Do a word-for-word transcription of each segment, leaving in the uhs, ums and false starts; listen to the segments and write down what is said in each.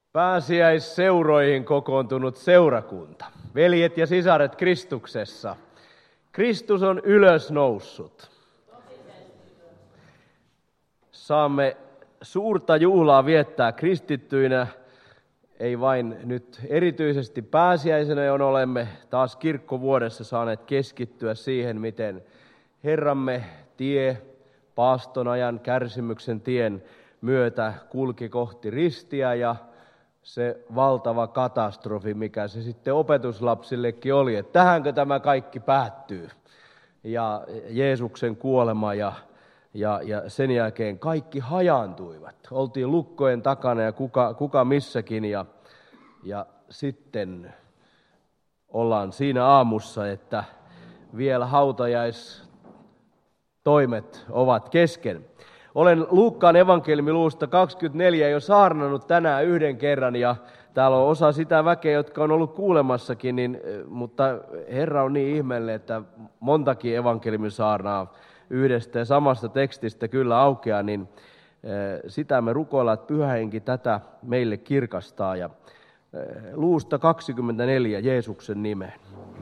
Pääsiäisseuroihin kokoontunut seurakunta, veljet ja sisaret Kristuksessa. Kristus on ylösnoussut. Saamme suurta juhlaa viettää kristittyinä, ei vain nyt erityisesti pääsiäisenä, johon olemme taas kirkkovuodessa saaneet keskittyä siihen, miten Herramme tie paaston ajan kärsimyksen tien myötä kulki kohti ristiä ja se valtava katastrofi, mikä se sitten opetuslapsillekin oli, että tähänkö tämä kaikki päättyy. Ja Jeesuksen kuolema ja, ja, ja sen jälkeen kaikki hajaantuivat. Oltiin lukkojen takana ja kuka, kuka missäkin ja, ja sitten ollaan siinä aamussa, että vielä hautajaistoimet ovat kesken. Olen Luukkaan evankeliumiluvusta kaksikymmentäneljä jo saarnannut tänään yhden kerran ja täällä on osa sitä väkeä, jotka on ollut kuulemassakin, niin, mutta Herra on niin ihmeellinen, että montakin evankeliumisaarnaa yhdestä ja samasta tekstistä kyllä aukeaa, niin sitä me rukoillaan, että Pyhä Henki tätä meille kirkastaa. Ja luvusta kaksikymmentäneljä Jeesuksen nimeen.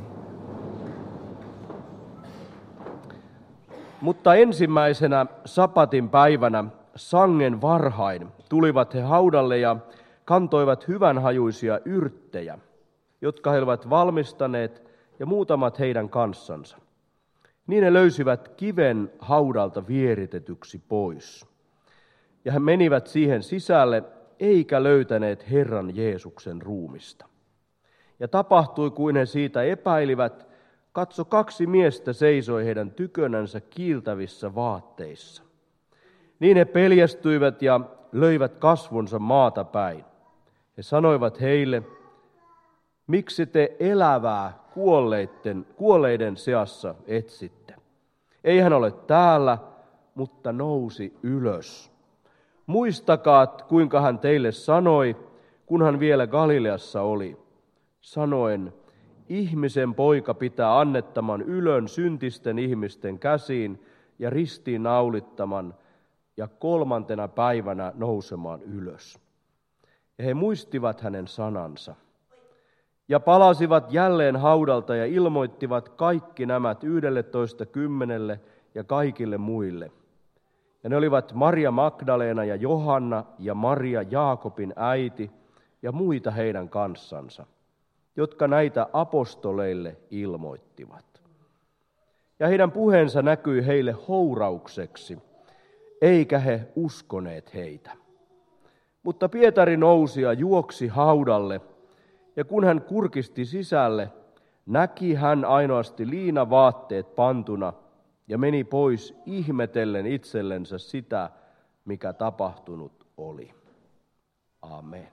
Mutta ensimmäisenä sapatin päivänä sangen varhain tulivat he haudalle ja kantoivat hyvänhajuisia yrttejä, jotka he olivat valmistaneet ja muutamat heidän kanssansa. Niin he löysivät kiven haudalta vieritetyksi pois. Ja he menivät siihen sisälle, eikä löytäneet Herran Jeesuksen ruumista. Ja tapahtui, kuin he siitä epäilivät, katso, kaksi miestä seisoi heidän tykönänsä kiiltävissä vaatteissa. Niin he peljästyivät ja löivät kasvonsa maata päin. He sanoivat heille, miksi te elävää kuolleiden, kuolleiden seassa etsitte? Ei hän ole täällä, mutta nousi ylös. Muistakaa, kuinka hän teille sanoi, kun hän vielä Galileassa oli, sanoen, ihmisen poika pitää annettaman ylön syntisten ihmisten käsiin ja ristiin naulittaman ja kolmantena päivänä nousemaan ylös. Ja he muistivat hänen sanansa ja palasivat jälleen haudalta ja ilmoittivat kaikki nämä yhdelletoista kymmenelle ja kaikille muille. Ja ne olivat Maria Magdalena ja Johanna ja Maria Jaakobin äiti ja muita heidän kanssansa, jotka näitä apostoleille ilmoittivat. Ja heidän puheensa näkyi heille houraukseksi, eikä he uskoneet heitä. Mutta Pietari nousi ja juoksi haudalle, ja kun hän kurkisti sisälle, näki hän ainoasti liinavaatteet pantuna, ja meni pois ihmetellen itsellensä sitä, mikä tapahtunut oli. Amen.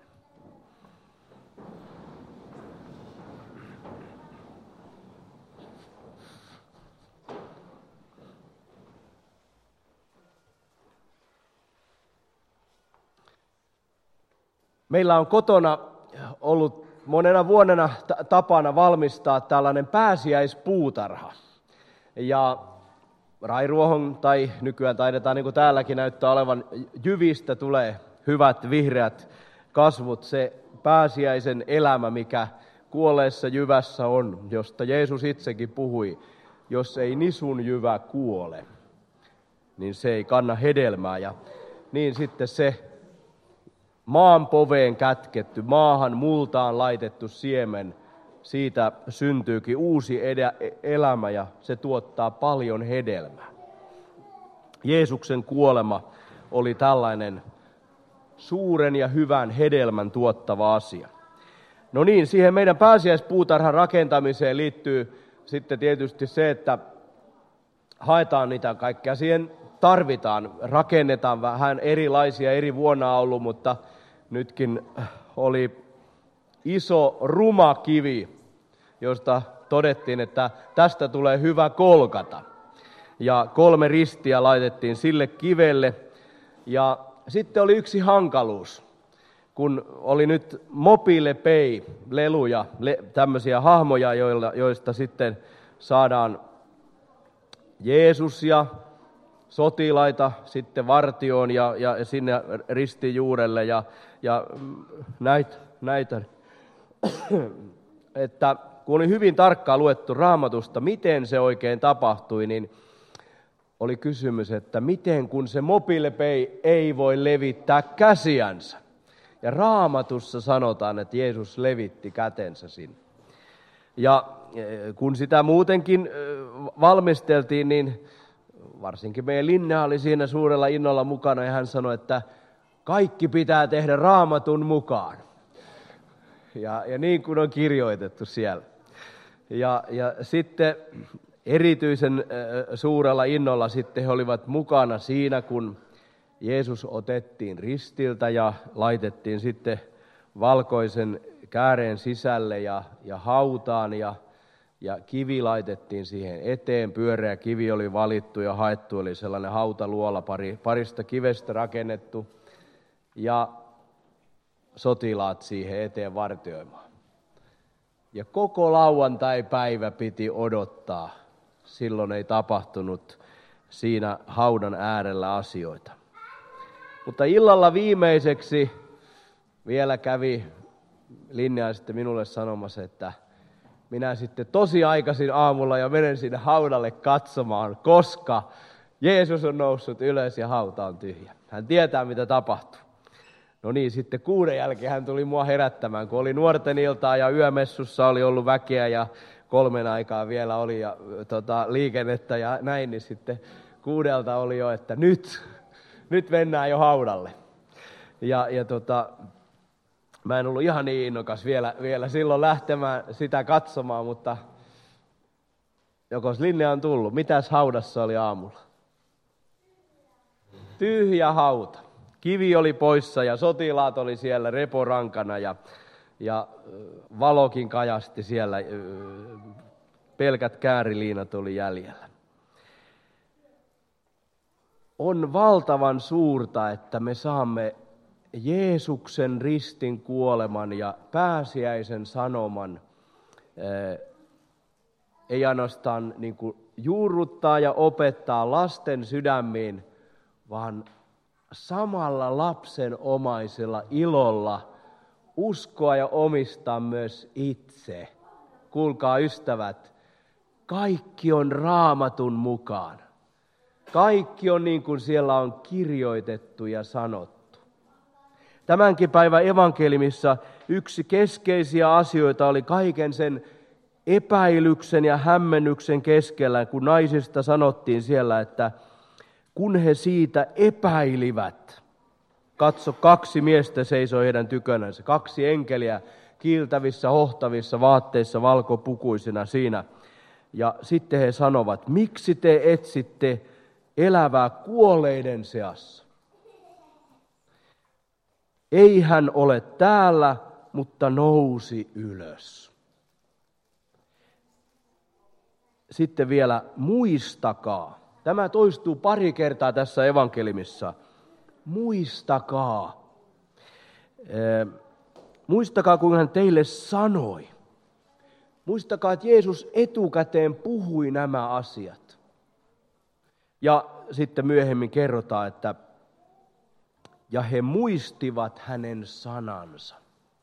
Meillä on kotona ollut monena vuonna tapana valmistaa tällainen pääsiäispuutarha. Ja rairuohon, tai nykyään taidetaan niin kuin täälläkin näyttää olevan, jyvistä tulee hyvät vihreät kasvut. Se pääsiäisen elämä, mikä kuolleessa jyvässä on, josta Jeesus itsekin puhui. Jos ei nisun jyvä kuole, niin se ei kanna hedelmää. Ja niin sitten se maan poveen kätketty, maahan multaan laitettu siemen, siitä syntyykin uusi edä, elämä ja se tuottaa paljon hedelmää. Jeesuksen kuolema oli tällainen suuren ja hyvän hedelmän tuottava asia. No niin, siihen meidän pääsiäispuutarhan rakentamiseen liittyy sitten tietysti se, että haetaan niitä kaikkea. Siihen tarvitaan, rakennetaan vähän erilaisia eri vuonna ollut, mutta nytkin oli iso ruma kivi, josta todettiin, että tästä tulee hyvä kolkata. Ja kolme ristiä laitettiin sille kivelle. Ja sitten oli yksi hankaluus, kun oli nyt Mobile Pay-leluja, le, tämmöisiä hahmoja, joilla, joista sitten saadaan Jeesus ja sotilaita sitten vartioon ja, ja sinne ristin juurelle ja, ja näitä, näitä. Että kun oli hyvin tarkkaan luettu Raamatusta, miten se oikein tapahtui, niin oli kysymys, että miten kun se mobiilepei ei voi levittää käsiänsä. Ja Raamatussa sanotaan, että Jeesus levitti kätensä sinne. Ja kun sitä muutenkin valmisteltiin, niin varsinkin meidän Linnea oli siinä suurella innolla mukana ja hän sanoi, että kaikki pitää tehdä Raamatun mukaan. Ja, ja niin kuin on kirjoitettu siellä. Ja, ja sitten erityisen suurella innolla sitten he olivat mukana siinä, kun Jeesus otettiin ristiltä ja laitettiin sitten valkoisen kääreen sisälle ja, ja hautaan ja, ja kivi laitettiin siihen eteen. Pyöreä kivi oli valittu ja haettu, eli sellainen hautaluola pari, parista kivestä rakennettu ja sotilaat siihen eteen vartioimaan. Ja koko lauantai-päivä piti odottaa. Silloin ei tapahtunut siinä haudan äärellä asioita. Mutta illalla viimeiseksi vielä kävi Linnea sitten minulle sanomassa, että minä sitten tosi aikaisin aamulla ja menen sinne haudalle katsomaan, koska Jeesus on noussut ylös ja hauta on tyhjä. Hän tietää, mitä tapahtuu. No niin, sitten kuuden jälkeen hän tuli mua herättämään, kun oli nuorten iltaa ja yömessussa oli ollut väkeä ja kolmen aikaa vielä oli ja, tota, liikennettä ja näin, niin sitten kuudelta oli jo, että nyt, nyt mennään jo haudalle. Ja, ja tota, mä en ollut ihan niin innokas vielä, vielä silloin lähtemään sitä katsomaan, mutta jokos Linnea on tullut. Mitäs haudassa oli aamulla? Tyhjä hauta. Kivi oli poissa ja sotilaat oli siellä reporankana ja, ja valokin kajasti siellä. Pelkät kääriliinat oli jäljellä. On valtavan suurta, että me saamme Jeesuksen ristin kuoleman ja pääsiäisen sanoman ei ainoastaan niin kuin juurruttaa ja opettaa lasten sydämiin, vaan samalla lapsenomaisella ilolla uskoa ja omistaa myös itse. Kuulkaa ystävät, kaikki on Raamatun mukaan. Kaikki on niin kuin siellä on kirjoitettu ja sanottu. Tämänkin päivän evankeliumissa yksi keskeisiä asioita oli kaiken sen epäilyksen ja hämmennyksen keskellä, kun naisista sanottiin siellä, että kun he siitä epäilivät, katso, kaksi miestä seisoi heidän tykönänsä, kaksi enkeliä kiiltävissä, hohtavissa vaatteissa, valkopukuisina siinä. Ja sitten he sanovat, miksi te etsitte elävää kuolleiden seassa? Ei hän ole täällä, mutta nousi ylös. Sitten vielä muistakaa. Tämä toistuu pari kertaa tässä evankeliumissa. Muistakaa. Ee, muistakaa, kun hän teille sanoi. Muistakaa, että Jeesus etukäteen puhui nämä asiat. Ja sitten myöhemmin kerrotaan, että ja he muistivat hänen sanansa.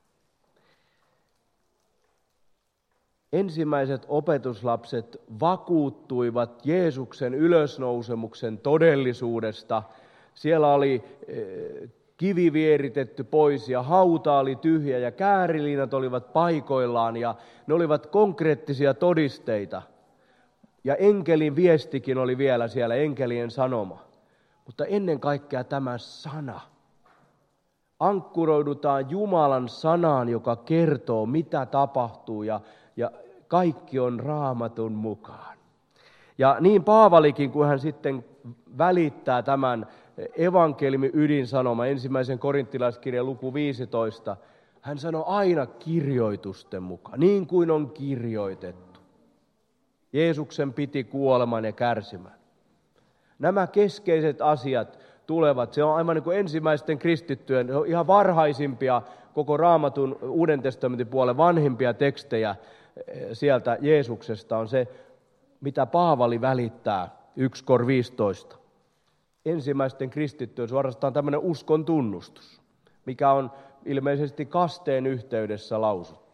Ensimmäiset opetuslapset vakuuttuivat Jeesuksen ylösnousemuksen todellisuudesta. Siellä oli kivi vieritetty pois ja hauta oli tyhjä ja kääriliinat olivat paikoillaan ja ne olivat konkreettisia todisteita. Ja enkelin viestikin oli vielä siellä, enkelien sanoma. Mutta ennen kaikkea tämä sana. Ankkuroidutaan Jumalan sanaan, joka kertoo, mitä tapahtuu ja, ja kaikki on Raamatun mukaan. Ja niin Paavalikin, kun hän sitten välittää tämän evankeliumin ydinsanoma, ensimmäisen korinttilaiskirjan luku viisitoista, hän sanoi aina kirjoitusten mukaan, niin kuin on kirjoitettu. Jeesuksen piti kuoleman ja kärsimään. Nämä keskeiset asiat tulevat, se on aivan niin kuin ensimmäisten kristittyjen, ihan varhaisimpia koko Raamatun Uuden testamentin puolen vanhimpia tekstejä sieltä Jeesuksesta on se, mitä Paavali välittää, yksi kor viisitoista. ensimmäisten kristittyjen suorastaan tämmöinen uskon tunnustus, mikä on ilmeisesti kasteen yhteydessä lausuttu.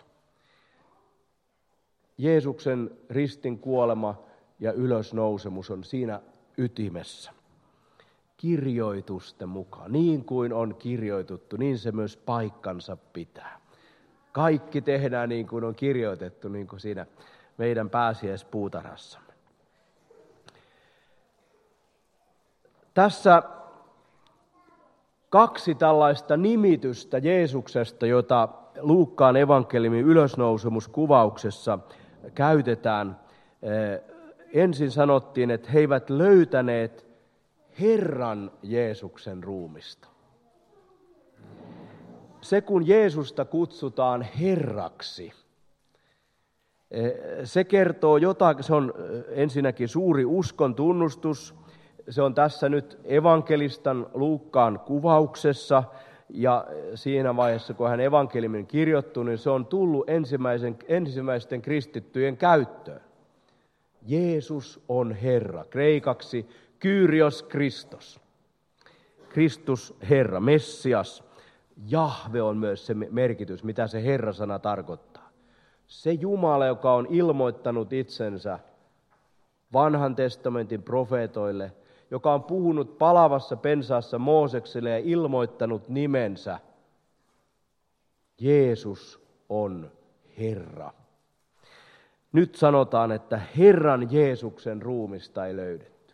Jeesuksen ristin kuolema ja ylösnousemus on siinä ytimessä. Kirjoitusten mukaan, niin kuin on kirjoitettu, niin se myös paikkansa pitää. Kaikki tehdään niin kuin on kirjoitettu, niin kuin siinä meidän pääsiäispuutarhassamme. Tässä kaksi tällaista nimitystä Jeesuksesta, jota Luukkaan evankeliumin ylösnousemuskuvauksessa käytetään. Ensin sanottiin, että he eivät löytäneet Herran Jeesuksen ruumista. Se, kun Jeesusta kutsutaan Herraksi, se kertoo jotakin, se on ensinnäkin suuri uskon tunnustus. Se on tässä nyt evankelistan Luukkaan kuvauksessa, ja siinä vaiheessa, kun hän evankeliumin kirjoittu, niin se on tullut ensimmäisen, ensimmäisten kristittyjen käyttöön. Jeesus on Herra, kreikaksi Kyrios Kristos. Kristus Herra, Messias. Jahve on myös se merkitys, mitä se Herra-sana tarkoittaa. Se Jumala, joka on ilmoittanut itsensä vanhan testamentin profeetoille, joka on puhunut palavassa pensaassa Moosekselle ja ilmoittanut nimensä. Jeesus on Herra. Nyt sanotaan, että Herran Jeesuksen ruumista ei löydetty,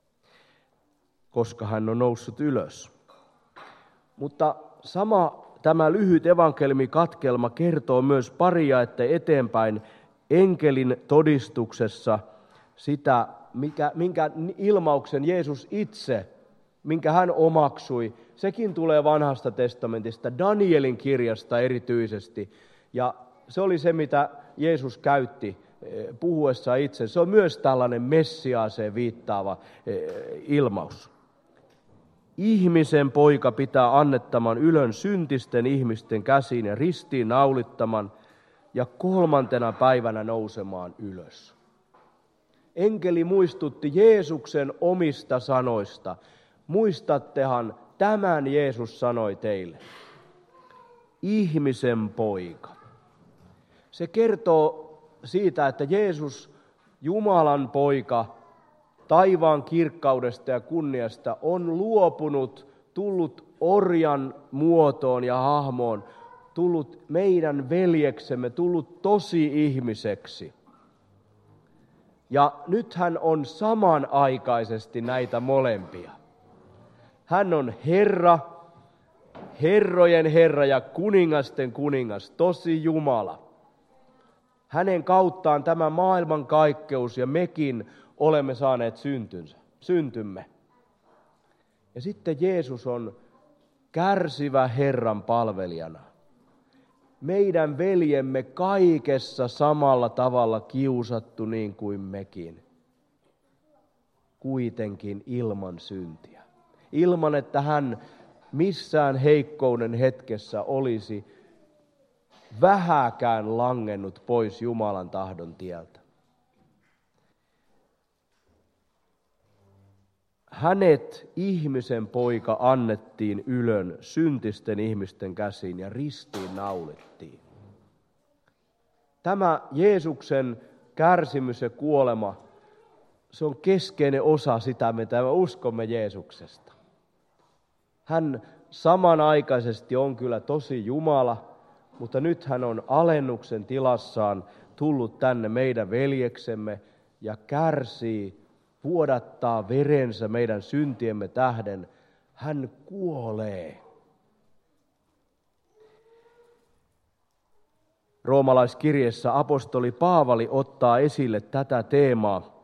koska hän on noussut ylös. Mutta sama tämä lyhyt evankeliumikatkelma kertoo myös paria, että eteenpäin enkelin todistuksessa sitä, mikä, minkä ilmauksen Jeesus itse, minkä hän omaksui, sekin tulee vanhasta testamentista, Danielin kirjasta erityisesti. Ja se oli se, mitä Jeesus käytti puhuessa itse. Se on myös tällainen Messiaaseen viittaava ilmaus. Ihmisen poika pitää annettaman ylön syntisten ihmisten käsiin ja ristiin naulittaman ja kolmantena päivänä nousemaan ylös. Enkeli muistutti Jeesuksen omista sanoista. Muistattehan, tämän Jeesus sanoi teille. Ihmisen poika. Se kertoo siitä, että Jeesus, Jumalan poika, taivaan kirkkaudesta ja kunniasta, on luopunut, tullut orjan muotoon ja hahmoon, tullut meidän veljeksemme, tullut tosi ihmiseksi. Ja nyt hän on samanaikaisesti näitä molempia. Hän on Herra, herrojen Herra ja kuningasten kuningas, tosi Jumala. Hänen kauttaan tämä maailman kaikkeus ja mekin olemme saaneet syntynsä, syntymme. Ja sitten Jeesus on kärsivä Herran palvelijana. Meidän veljemme kaikessa samalla tavalla kiusattu niin kuin mekin. Kuitenkin ilman syntiä. Ilman, että hän missään heikkouden hetkessä olisi vähäkään langennut pois Jumalan tahdon tieltä. Hänet, ihmisen poika, annettiin ylön syntisten ihmisten käsiin ja ristiin naulittiin. Tämä Jeesuksen kärsimys ja kuolema, se on keskeinen osa sitä, mitä me uskomme Jeesuksesta. Hän samanaikaisesti on kyllä tosi Jumala, mutta nyt hän on alennuksen tilassaan tullut tänne meidän veljeksemme ja kärsii, vuodattaa verensä meidän syntiemme tähden. Hän kuolee. Roomalaiskirjeessä apostoli Paavali ottaa esille tätä teemaa.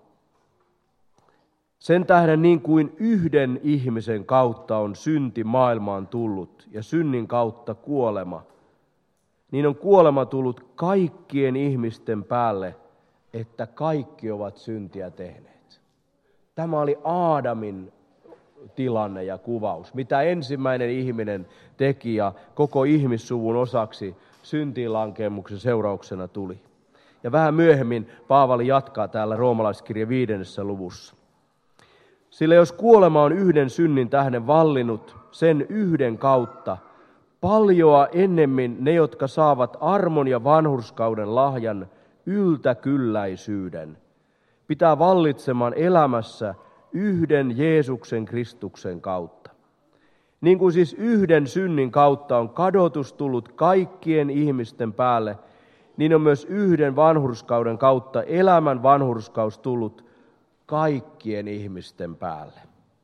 Sen tähden niin kuin yhden ihmisen kautta on synti maailmaan tullut ja synnin kautta kuolema, niin on kuolema tullut kaikkien ihmisten päälle, että kaikki ovat syntiä tehneet. Tämä oli Aadamin tilanne ja kuvaus, mitä ensimmäinen ihminen teki ja koko ihmissuvun osaksi syntiinlankeemuksen seurauksena tuli. Ja vähän myöhemmin Paavali jatkaa täällä roomalaiskirjan viidennessä luvussa. Sillä jos kuolema on yhden synnin tähden vallinnut sen yhden kautta, paljoa ennemmin ne, jotka saavat armon ja vanhurskauden lahjan yltäkylläisyyden, pitää vallitsemaan elämässä yhden Jeesuksen Kristuksen kautta. Niin kuin siis yhden synnin kautta on kadotus tullut kaikkien ihmisten päälle, niin on myös yhden vanhurskauden kautta elämän vanhurskaus tullut kaikkien ihmisten päälle.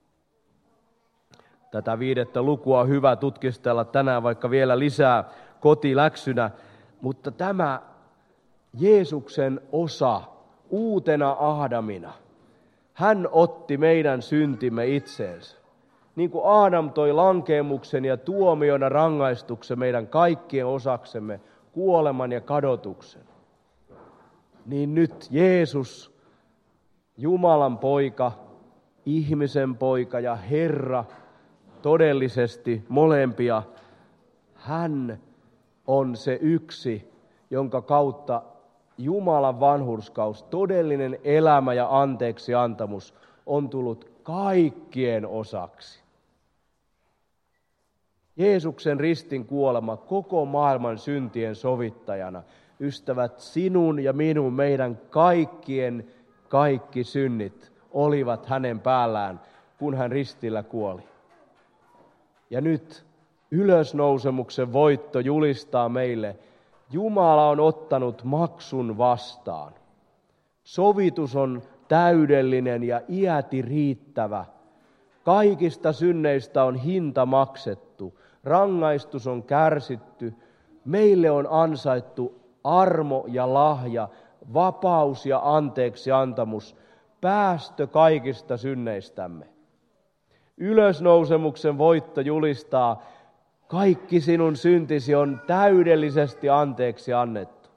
Tätä viidettä lukua on hyvä tutkistella tänään vaikka vielä lisää kotiläksynä, mutta tämä Jeesuksen osa uutena Aadamina, hän otti meidän syntimme itseensä. Niin kuin Aadam toi lankeemuksen ja tuomiona rangaistuksen meidän kaikkien osaksemme, kuoleman ja kadotuksen, niin nyt Jeesus, Jumalan poika, ihmisen poika ja Herra, todellisesti molempia, hän on se yksi, jonka kautta Jumalan vanhurskaus, todellinen elämä ja anteeksiantamus on tullut kaikkien osaksi. Jeesuksen ristin kuolema koko maailman syntien sovittajana, ystävät, sinun ja minun, meidän kaikkien kaikki synnit olivat hänen päällään, kun hän ristillä kuoli. Ja nyt ylösnousemuksen voitto julistaa meille, Jumala on ottanut maksun vastaan. Sovitus on täydellinen ja iäti riittävä. Kaikista synneistä on hinta maksettu, rangaistus on kärsitty, meille on ansaittu armo ja lahja, vapaus ja anteeksiantamus, päästö kaikista synneistämme. Ylösnousemuksen voitto julistaa, kaikki sinun syntisi on täydellisesti anteeksi annettu.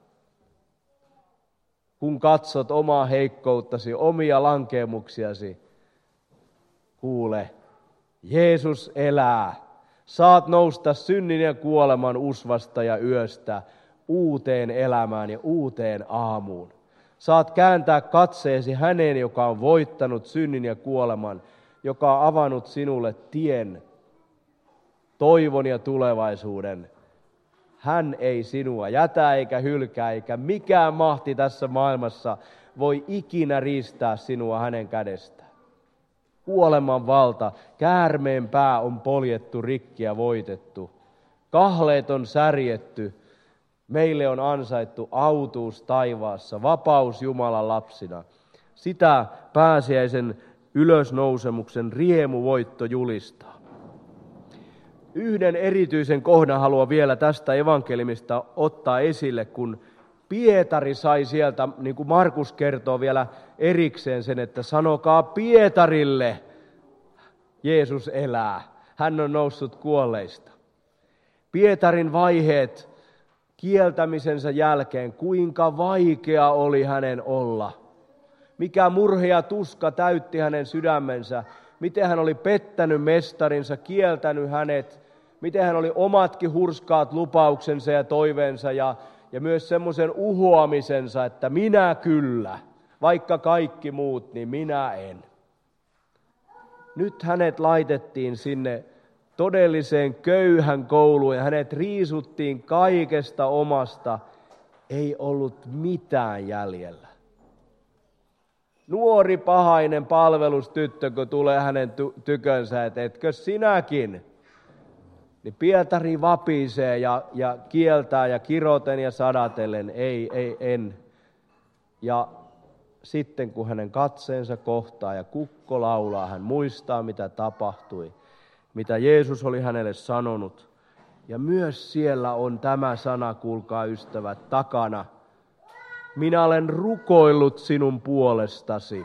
Kun katsot omaa heikkouttasi, omia lankeemuksiasi, kuule, Jeesus elää. Saat nousta synnin ja kuoleman usvasta ja yöstä uuteen elämään ja uuteen aamuun. Saat kääntää katseesi häneen, joka on voittanut synnin ja kuoleman, joka on avannut sinulle tien, toivon ja tulevaisuuden. Hän ei sinua jätä eikä hylkää, eikä mikään mahti tässä maailmassa voi ikinä riistää sinua hänen kädestään. Kuoleman valta, käärmeen pää on poljettu, rikki ja voitettu. Kahleet on särjetty, meille on ansaittu autuus taivaassa, vapaus Jumalan lapsina. Sitä pääsiäisen ylösnousemuksen riemuvoitto julistaa. Yhden erityisen kohdan haluan vielä tästä evankeliumista ottaa esille, kun Pietari sai sieltä, niin kuin Markus kertoo vielä erikseen sen, että sanokaa Pietarille, Jeesus elää, hän on noussut kuolleista. Pietarin vaiheet kieltämisensä jälkeen, kuinka vaikea oli hänen olla. Mikä murhe ja tuska täytti hänen sydämensä, miten hän oli pettänyt mestarinsa, kieltänyt hänet, miten hän oli omatkin hurskaat lupauksensa ja toiveensa ja, ja myös semmoisen uhoamisensa, että minä kyllä, vaikka kaikki muut, niin minä en. Nyt hänet laitettiin sinne todelliseen köyhän kouluun ja hänet riisuttiin kaikesta omasta, ei ollut mitään jäljellä. Nuori pahainen palvelustyttö, kun tulee hänen tykönsä, että etkö sinäkin? Niin Pietari vapisee ja, ja kieltää ja kiroten ja sadatellen, ei, ei, en. Ja sitten kun hänen katseensa kohtaa ja kukko laulaa, hän muistaa mitä tapahtui, mitä Jeesus oli hänelle sanonut. Ja myös siellä on tämä sana, kuulkaa ystävät, takana. Minä olen rukoillut sinun puolestasi.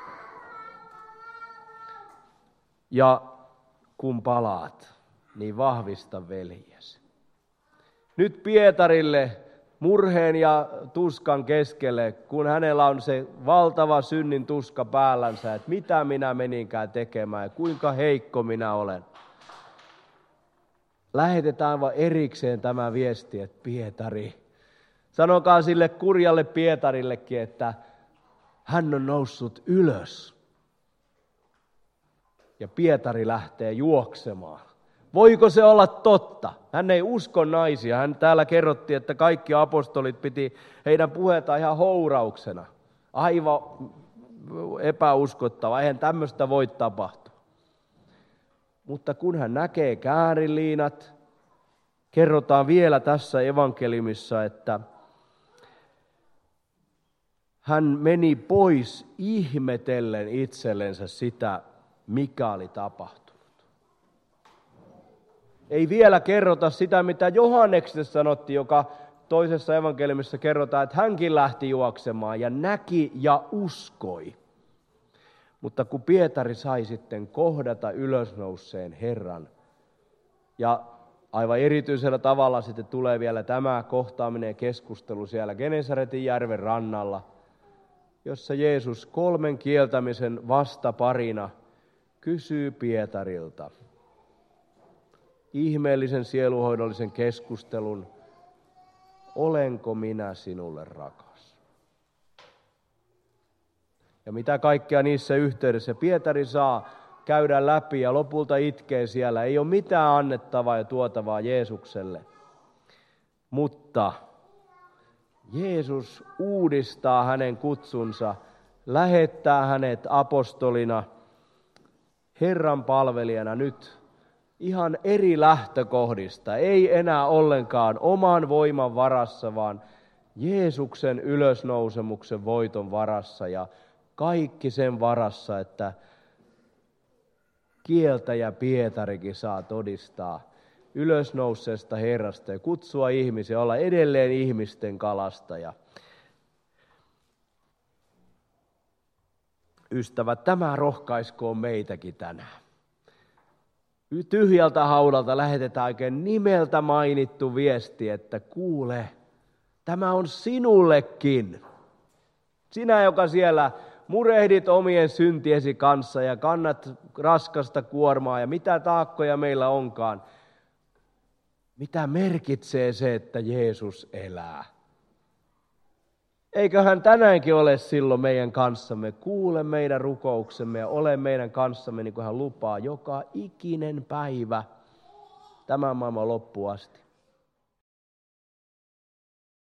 Ja kun palaat, niin vahvista veljesi. Nyt Pietarille murheen ja tuskan keskelle, kun hänellä on se valtava synnin tuska päällänsä, että mitä minä meninkään tekemään ja kuinka heikko minä olen. Lähetetään vaan erikseen tämä viesti, että Pietari, sanokaa sille kurjalle Pietarillekin, että hän on noussut ylös. ja Pietari lähtee juoksemaan. Voiko se olla totta? Hän ei usko naisia. Hän täällä kerrottiin, että kaikki apostolit piti heidän puheitaan ihan hourauksena. Aivan epäuskottava. Eihän tämmöistä voi tapahtua. Mutta kun hän näkee kääriliinat, kerrotaan vielä tässä evankeliumissa, että hän meni pois ihmetellen itsellensä sitä, mikä oli tapahtunut. Ei vielä kerrota sitä, mitä Johanneksesta sanottiin, joka toisessa evankeliumissa kerrotaan, että hänkin lähti juoksemaan ja näki ja uskoi. Mutta kun Pietari sai sitten kohdata ylösnouseen Herran, ja aivan erityisellä tavalla sitten tulee vielä tämä kohtaaminen ja keskustelu siellä Genesaretin järven rannalla, jossa Jeesus kolmen kieltämisen vastaparina kysyy Pietarilta ihmeellisen sieluhoidollisen keskustelun, olenko minä sinulle rakas? Ja mitä kaikkea niissä yhteydessä Pietari saa käydä läpi ja lopulta itkee siellä. Ei ole mitään annettavaa ja tuotavaa Jeesukselle. Mutta Jeesus uudistaa hänen kutsunsa, lähettää hänet apostolina, Herran palvelijana nyt ihan eri lähtökohdista. Ei enää ollenkaan oman voiman varassa, vaan Jeesuksen ylösnousemuksen voiton varassa ja kaikki sen varassa, että kieltäjä Pietarikin saa todistaa ylösnouseesta Herrasta ja kutsua ihmisiä, olla edelleen ihmisten kalastaja. Ystävät, tämä rohkaiskoon meitäkin tänään. Tyhjältä haudalta lähetetään oikein nimeltä mainittu viesti, että kuule, tämä on sinullekin. Sinä, joka siellä murehdit omien syntiesi kanssa ja kannat raskasta kuormaa ja mitä taakkoja meillä onkaan. Mitä merkitsee se, että Jeesus elää? Eiköhän tänäänkin ole silloin meidän kanssamme, kuule meidän rukouksemme ja ole meidän kanssamme, niin kuin hän lupaa, joka ikinen päivä tämän maailman loppuun asti.